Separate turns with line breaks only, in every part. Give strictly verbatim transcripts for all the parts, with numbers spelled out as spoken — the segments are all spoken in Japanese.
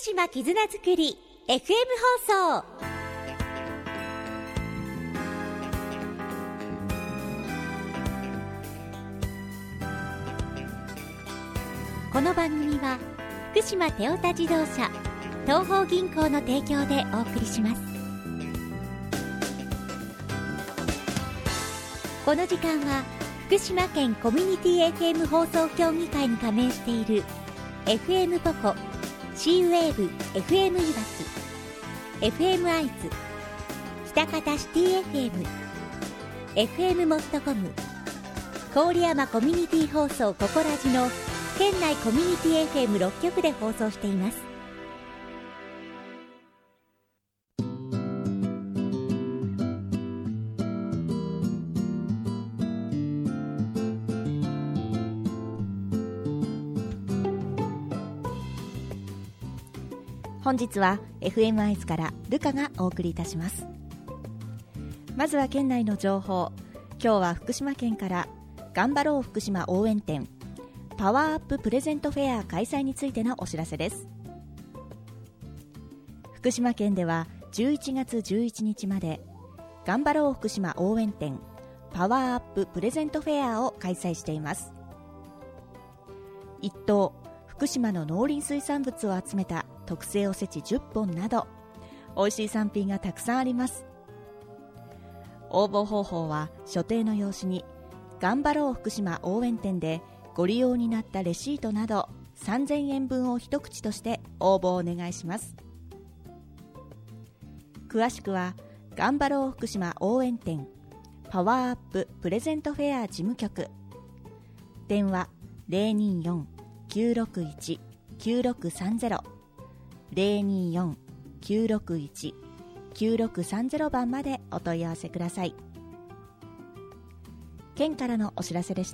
島絆づくり エフエム 放送。この番組は福島テオタ自動車東邦銀行の提供でお送りします。この時間は福島県コミュニティ エフエム 放送協議会に加盟している エフエム ポコ、シーウェーブ エフエム いわき、エフエム 会津、北方シティ エフエム、エフエム モットコム、郡山コミュニティ放送ココラジの県内コミュニティ エフエムろっ 局で放送しています。本日は エフエム 会津からルカがお送りいたします。まずは県内の情報。今日は福島県から頑張ろう福島応援展パワーアッププレゼントフェア開催についてのお知らせです。福島県ではじゅういちがつじゅういちにちまで頑張ろう福島応援展パワーアッププレゼントフェアを開催しています。一等福島の農林水産物を集めた特製おせちじゅっぽんなど美味しい産品がたくさんあります。応募方法は所定の用紙に頑張ろう福島応援展でご利用になったレシートなどさんぜんえんぶんを一口として応募をお願いします。詳しくは頑張ろう福島応援展パワーアッププレゼントフェア事務局、電話 ゼロにーよん きゅうろくいち きゅうろくさんゼロ ゼロにーよん きゅうろくいち きゅうろくさんゼロ 番までお問い合わせください。県からのお知らせでした。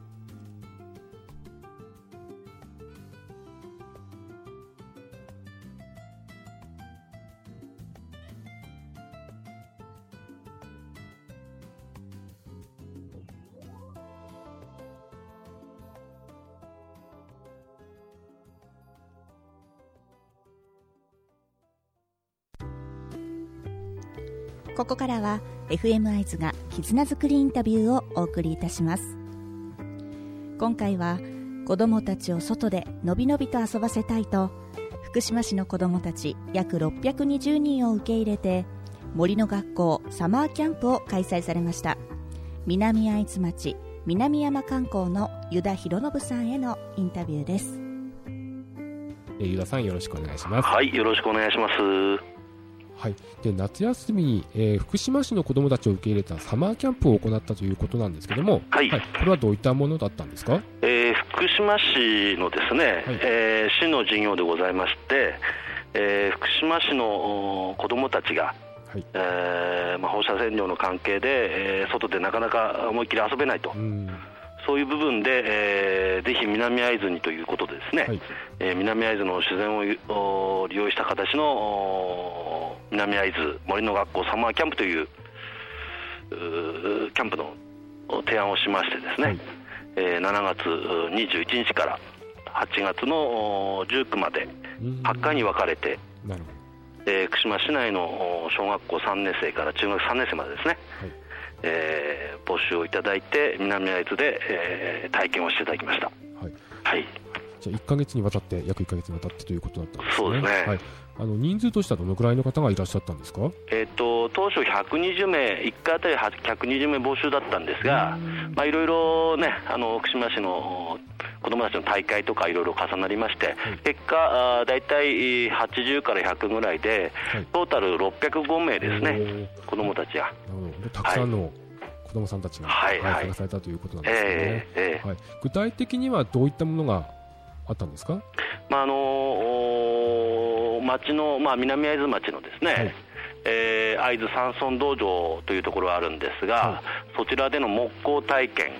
ここからは エフエム 会津が絆づくりインタビューをお送りいたします。今回は子どもたちを外でのびのびと遊ばせたいと福島市の子どもたち約ろっぴゃくにじゅうにんを受け入れて森の学校サマーキャンプを開催されました。南会津町南山観光の湯田博信さんへのインタビューです。
え湯田さん、よろしくお願いします。
はい、よろしくお願いします。
はい、で夏休みに、えー、福島市の子どもたちを受け入れたサマーキャンプを行ったということなんですけども、
はいはい、
これはどういったものだったんですか？
えー、福島市のですね、はい、えー、市の事業でございまして、えー、福島市の子どもたちが、はい、えーまあ、放射線量の関係で、えー、外でなかなか思いっきり遊べないと、うん、そういう部分で、えー、ぜひ南会津にということでですね、はい、えー、南会津の自然を利用した形の南会津森の学校サマーキャンプというキャンプの提案をしましてですね、はい、えー、しちがつにじゅういちにちからはちがつのじゅうくまではちかいに分かれて、なるほど、えー、福島市内の小学校さんねんせいから中学さんねんせいまでですね、はい、えー、募集をいただいて南会津で、えー、体験をしていただきました。はい、はい、
じゃあいっかげつにわたって約いっかげつにわたってということだったんですね。
そうですね、はい、
あの人数としてはどのくらいの方がいらっしゃったんですか？
えー、と当初ひゃくにじゅうめい、いっかいあたりひゃくにじゅうめい募集だったんですが、まあ、いろいろね、あの福島市の子どもたちの大会とかいろいろ重なりまして、はい、結果だいたいはちじゅうからひゃくぐらいで、はい、トータルろっぴゃくごめいですね、子どもたちが。なる
ほど、たくさんの、はい、子どもさんたちが参加されたということなんですね。えーえーはい、具体的にはどういったものがあったんですか？
まああのー、町の、まあ、南会津町のですね、はい、えー、会津山村道場というところがあるんですが、はい、そちらでの木工体験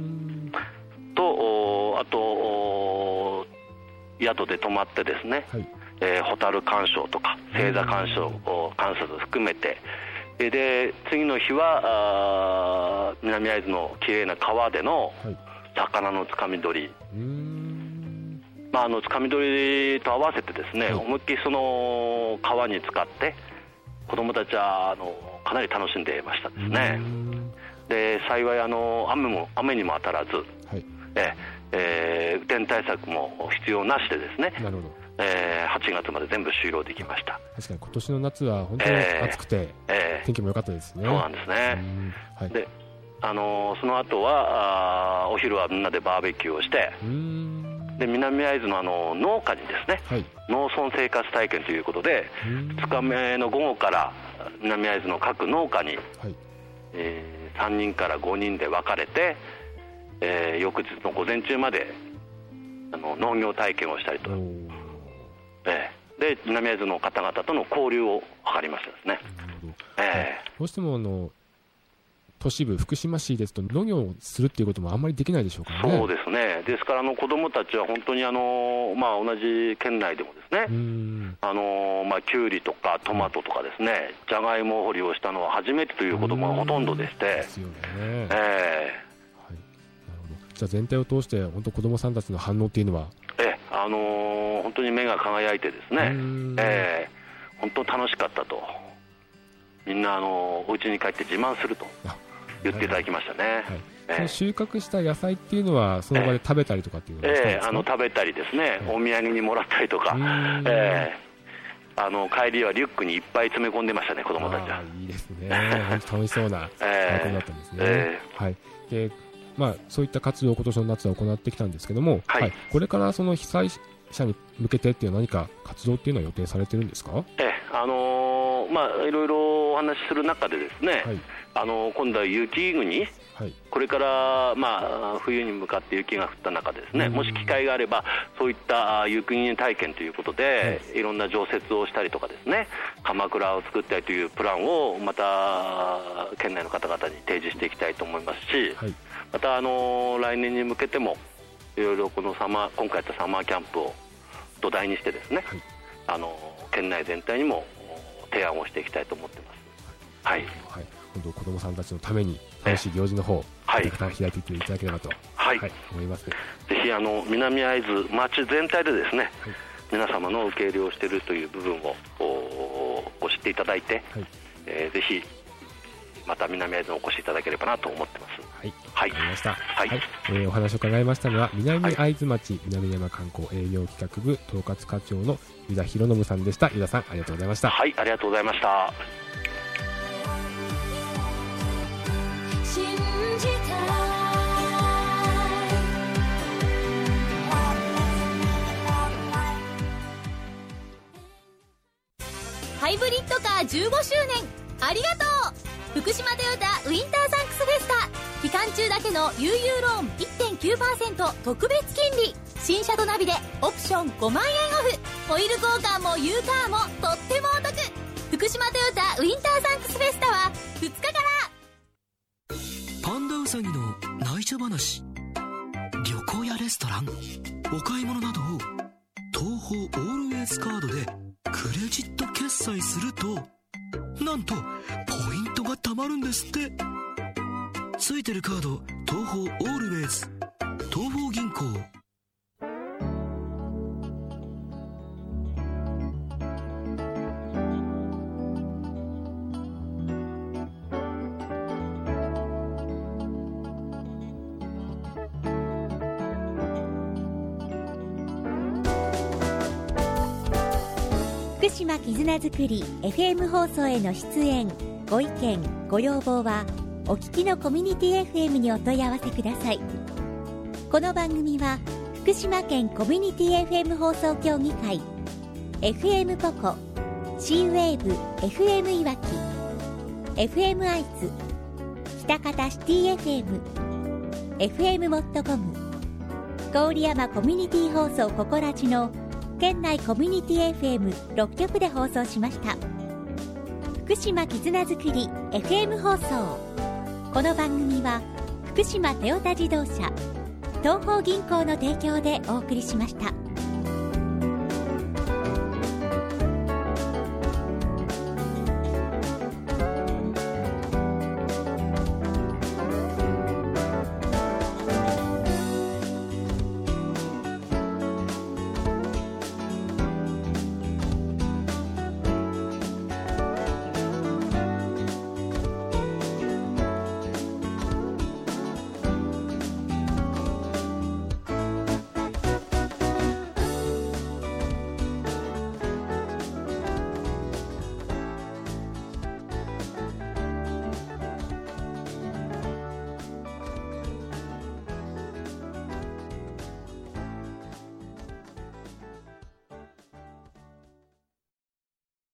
と、あと宿で泊まってですね、はい、えー、ホタル鑑賞とか星座鑑賞観察を含めて、で次の日は南会津のきれいな川での魚のつかみ取り、はい、 まあ、あのつかみ取りと合わせてですね、はい、思いっきりその川に使って子どもたちはあのかなり楽しんでいましたですね。で幸いあの 雨, も雨にも当たらず、はい、ええー、雨天対策も必要なしでですね、なるほど、えー、はちがつまで全部終了できました。
確かに今年の夏は本当に暑くて、えーえー、天気も良かったですね。
そうなんですね。はい、であのー、その後はあお昼はみんなでバーベキューをして、うーんで南会津のあの農家にですね、はい、農村生活体験ということでふつかめの午後から南会津の各農家に、はい、えー、さんにんからごにんで分かれて、えー、翌日の午前中まであの農業体験をしたりと、えー、で南会津の方々との交流を図りましたですね。
えー、どうしてもあの都市部福島市ですと農業をするっていうこともあんまりできないでしょうからね。
そうですね。ですからあの子どもたちは本当にあの、まあ、同じ県内でもですね、あの、まあ、きゅうりとかトマトとかですね、じゃがいも掘りをしたのは初めてという子どもがほとんどでして、ですよね。えーはい、なる
ほど。じゃあ全体を通して本当子どもさんたちの反応っていうのは、
えーあのー、本当に目が輝いてですね、えー、本当楽しかったと、みんなあのお家に帰って自慢すると言っていただきましたね。はいはい、
えー、その収穫した野菜っていうのはその場で食べたりとかっていうのはしたんですか？
えー、あの食べたりですね、お土産にもらったりとか、えー、あの帰りはリュックにいっぱい詰め込んでましたね、子どもたちは。
いいですね。本当楽しそうな取り組みだったんですね。えーはい、でまあ、そういった活動を今年の夏は行ってきたんですけども、はいはい、これからその被災者に向けてっていう何か活動っていうのは予定されてるんですか？
えーあのーまあ、いろいろお話しする中でですね、はい、あの今度は雪国、はい、これから、まあ、冬に向かって雪が降った中でですね、もし機会があればそういった雪国体験ということで、はい、いろんな常設をしたりとかですね、鎌倉を作ったりというプランをまた県内の方々に提示していきたいと思いますし、はい、またあの来年に向けてもいろいろこのサマー今回やったサマーキャンプを土台にしてですね、はい、あの県内全体にも提案をしていきたいと思ってます。はい、はい、
今度子どもさんたちのために楽しい行事の方、はい、開いていっていただければと、はいはい、思います、ね、
ぜひあの南会津町全体でですね、はい、皆様の受け入れをしているという部分をご知っていただいて、はい、えー、ぜひまた南会津にお越しいただければなと思ってます。
はい、はい、わかりました。はい、はい、えー、お話を伺いましたのは南会津町、はい、南山観光営業企画部統括課長の湯田博信さんでした。湯田さん、ありがとうございました。
はい、ありがとうございました。
ハイブリッドカーじゅうごしゅうねんありがとう。福島トヨタウィンターサンクスフェスタ期間中だけの優裕ローン いってんきゅうパーセント 特別金利、新車とナビでオプションごまんえんオフ、ホイール交換もユーカーもとってもお得。福島トヨタウィンターサンクスフェスタはふつかから。
パンダウサギの内緒話、旅行やレストラン、お買い物などを東宝オールウェイズカードでクレジット決済すると、なんとポイントが貯まるんですって。ついてるカード東宝オールウェイズ、東宝銀行。
福島絆づくり エフエム 放送への出演ご意見ご要望はお聞きのコミュニティ エフエム にお問い合わせください。この番組は福島県コミュニティ エフエム 放送協議会 エフエム ポコ C ウェーブ エフエム いわき エフエム 愛知北方シティ エフエム エフエム モットコム郡山コミュニティ放送ココラジの県内コミュニティ エフエムろっ 局で放送しました。福島絆づくり エフエム 放送。この番組は福島トヨタ自動車、東邦銀行の提供でお送りしました。